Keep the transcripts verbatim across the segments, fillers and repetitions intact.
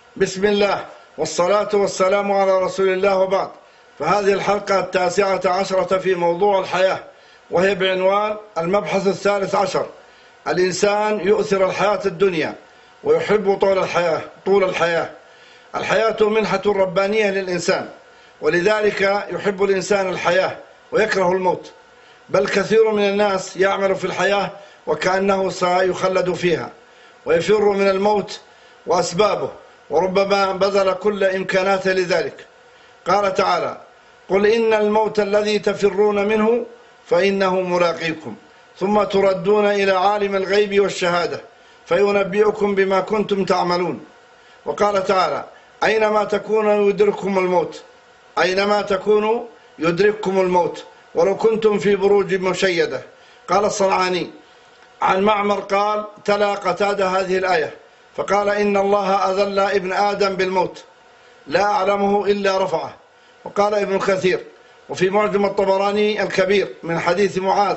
بسم الله والصلاة والسلام على رسول الله، وبعد. فهذه الحلقة التاسعة عشرة في موضوع الحياة، وهي بعنوان المبحث الثالث عشر: الإنسان يؤثر الحياة الدنيا ويحب طول الحياة طول الحياة الحياة منحة ربانية للإنسان، ولذلك يحب الإنسان الحياة ويكره الموت. بل كثير من الناس يعمل في الحياة وكأنه سيخلد فيها، ويفر من الموت وأسبابه، وربما بذل كل إمكاناته لذلك. قال تعالى: قل إن الموت الذي تفرون منه فإنه ملاقيكم ثم تردون إلى عالم الغيب والشهادة فينبئكم بما كنتم تعملون. وقال تعالى: أينما تكونوا يدرككم الموت أينما تكونوا يدرككم الموت ولو كنتم في بروج مشيدة. قال الصنعاني عن معمر قال: تلا قتادة هذه الآية فقال: إن الله أذل ابن آدم بالموت لا أعلمه إلا رفعه. وقال ابن كثير وفي معجم الطبراني الكبير من حديث معاذ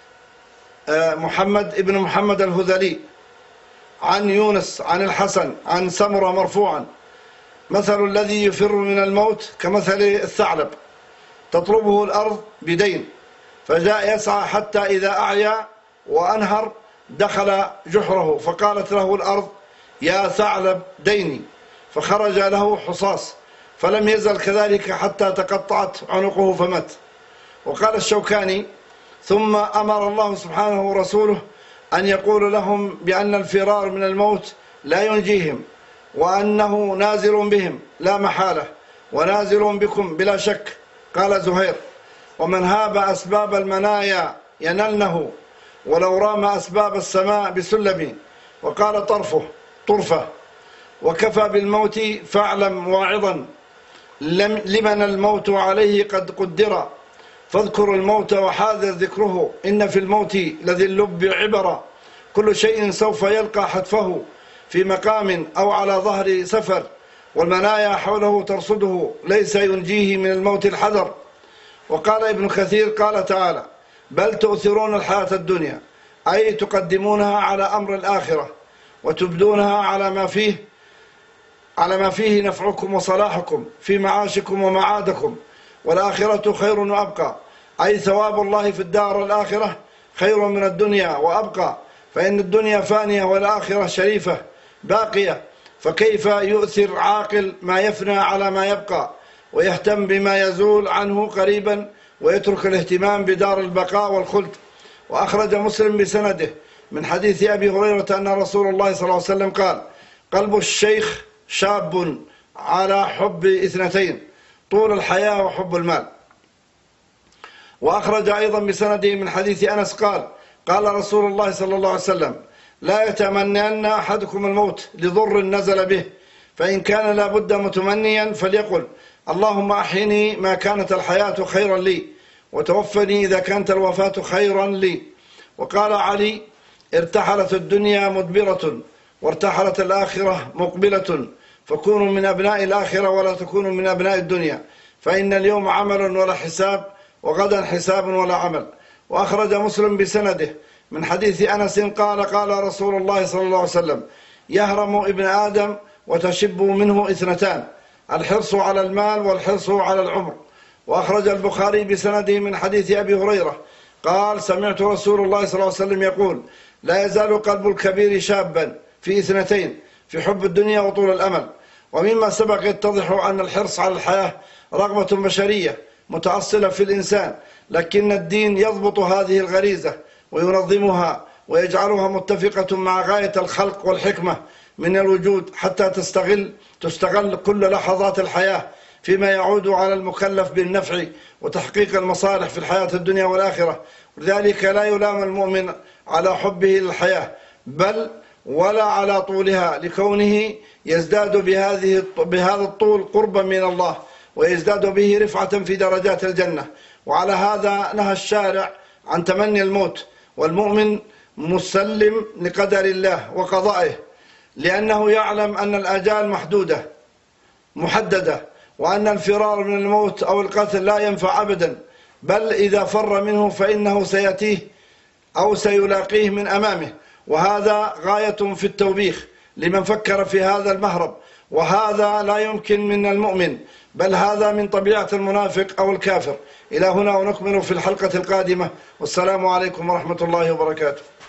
محمد ابن محمد الهذلي عن يونس عن الحسن عن سمرة مرفوعا: مثل الذي يفر من الموت كمثل الثعلب تطلبه الأرض بدين، فجاء يسعى حتى إذا أعيا وأنهر دخل جحره، فقالت له الأرض: يا ثعلب ديني، فخرج له حصاص، فلم يزل كذلك حتى تقطعت عنقه فمات. وقال الشوكاني: ثم أمر الله سبحانه ورسوله أن يقول لهم بأن الفرار من الموت لا ينجيهم، وأنه نازل بهم لا محالة، ونازل بكم بلا شك. قال زهير: ومن هاب أسباب المنايا ينلنه ولو رام أسباب السماء بسلم. وقال طرفه طرفة: وكفى بالموت فاعلم واعظا لمن الموت عليه قد قدر، فاذكر الموت وحاذر ذكره، إن في الموت لذي اللب عبرا، كل شيء سوف يلقى حتفه في مقام أو على ظهر سفر، والمنايا حوله ترصده، ليس ينجيه من الموت الحذر. وقال ابن كثير قال تعالى: بل تؤثرون الحياة الدنيا، أي تقدمونها على أمر الآخرة، وتبدونها على ما فيه على ما فيه نفعكم وصلاحكم في معاشكم ومعادكم، والآخرة خير وأبقى، أي ثواب الله في الدار الآخرة خير من الدنيا وأبقى، فإن الدنيا فانية والآخرة شريفة باقية، فكيف يؤثر عاقل ما يفنى على ما يبقى، ويهتم بما يزول عنه قريبا، ويترك الاهتمام بدار البقاء والخلد. وأخرج مسلم بسنده من حديث أبي هريرة أن رسول الله صلى الله عليه وسلم قال: قلب الشيخ شاب على حب اثنتين: طول الحياة وحب المال. وأخرج أيضا بسنده من حديث أنس قال: قال رسول الله صلى الله عليه وسلم: لا يتمنين أحدكم الموت لضر نزل به، فإن كان لا بد متمنيا فليقل: اللهم أحيني ما كانت الحياة خيرا لي، وتوفني إذا كانت الوفاة خيرا لي. وقال علي: ارتحلت الدنيا مدبرة وارتحلت الآخرة مقبلة، فكونوا من أبناء الآخرة ولا تكونوا من أبناء الدنيا، فإن اليوم عمل ولا حساب، وغدا حساب ولا عمل. وأخرج مسلم بسنده من حديث أنس قال: قال رسول الله صلى الله عليه وسلم: يهرم ابن آدم وتشب منه اثنتان: الحرص على المال والحرص على العمر. وأخرج البخاري بسنده من حديث أبي هريرة قال: سمعت رسول الله صلى الله عليه وسلم يقول: لا يزال قلب الكبير شابا في اثنتين: في حب الدنيا وطول الأمل. ومما سبق يتضح أن الحرص على الحياة رغبة بشرية متأصلة في الإنسان، لكن الدين يضبط هذه الغريزة وينظمها ويجعلها متفقة مع غاية الخلق والحكمة من الوجود، حتى تستغل تستغل كل لحظات الحياة فيما يعود على المكلف بالنفع وتحقيق المصالح في الحياة الدنيا والآخرة. لذلك لا يلام المؤمن على حبه للحياة بل ولا على طولها، لكونه يزداد بهذه بهذا الطول قربا من الله، ويزداد به رفعة في درجات الجنة. وعلى هذا نهى الشارع عن تمني الموت، والمؤمن مسلم لقدر الله وقضائه، لأنه يعلم أن الآجال محدودة محددة، وأن الفرار من الموت أو القتل لا ينفع أبدا، بل إذا فر منه فإنه سيأتيه أو سيلاقيه من أمامه. وهذا غاية في التوبيخ لمن فكر في هذا المهرب، وهذا لا يمكن من المؤمن، بل هذا من طبيعة المنافق أو الكافر. إلى هنا ونكمل في الحلقة القادمة، والسلام عليكم ورحمة الله وبركاته.